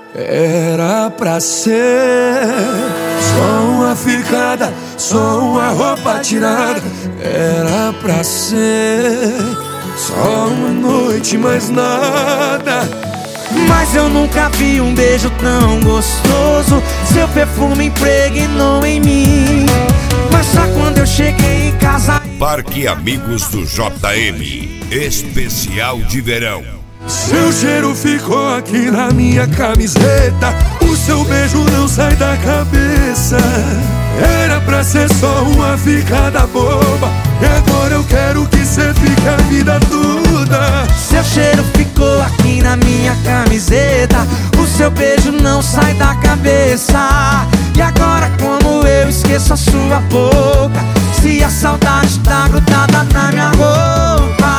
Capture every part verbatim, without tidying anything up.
Era pra ser só uma ficada, só uma roupa tirada. Era pra ser só uma noite, mais nada. Mas eu nunca vi um beijo tão gostoso. Seu perfume impregnou em mim. Mas só quando eu cheguei em casa. Parque Amigos do J M, especial de verão. Seu cheiro ficou aqui na minha camiseta. O seu beijo não sai da cabeça. Era pra ser só uma ficada boba, e agora eu quero que cê fique a vida toda. Seu cheiro ficou aqui na minha camiseta. O seu beijo não sai da cabeça. E agora como eu esqueço a sua boca, se a saudade tá grudada na minha roupa.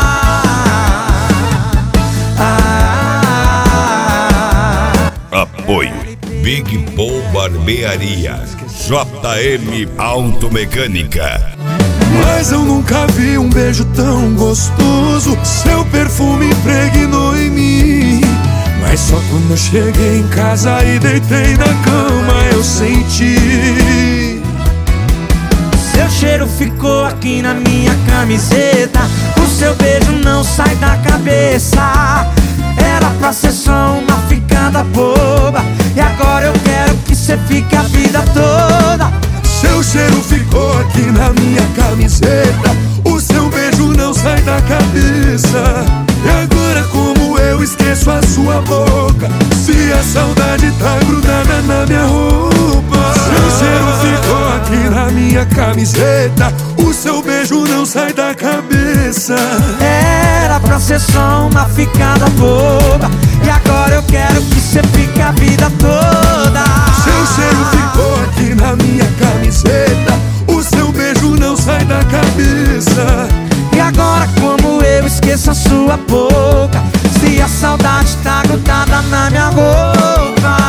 Apoio Big Paul Barbearia, J M Automecânica. Mas eu nunca vi um beijo tão gostoso. Seu perfume impregnou em mim. Mas só quando eu cheguei em casa e deitei na cama eu senti. Seu cheiro ficou aqui na minha camiseta. O seu beijo não sai da cabeça. Era pra ser só uma ficada boba, e agora eu quero que cê fique a vida toda. Seu cheiro ficou aqui na minha camiseta. O seu beijo não sai da cabeça. E agora como eu esqueço a sua boca, se a saudade tá grudada na minha roupa. Seu cheiro ficou aqui na minha camiseta. O seu beijo não sai da cabeça. Era pra ser só uma ficada boba, e agora eu quero que cê fique a vida toda. Seu cheiro ficou aqui na minha camiseta. O seu beijo não sai da cabeça. E agora como eu esqueço a sua boca, se a saudade tá grudada na minha roupa.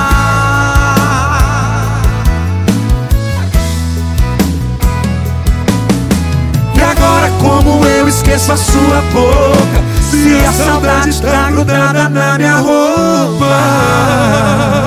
E agora como eu esqueço a sua boca, se a saudade tá grudada na minha roupa.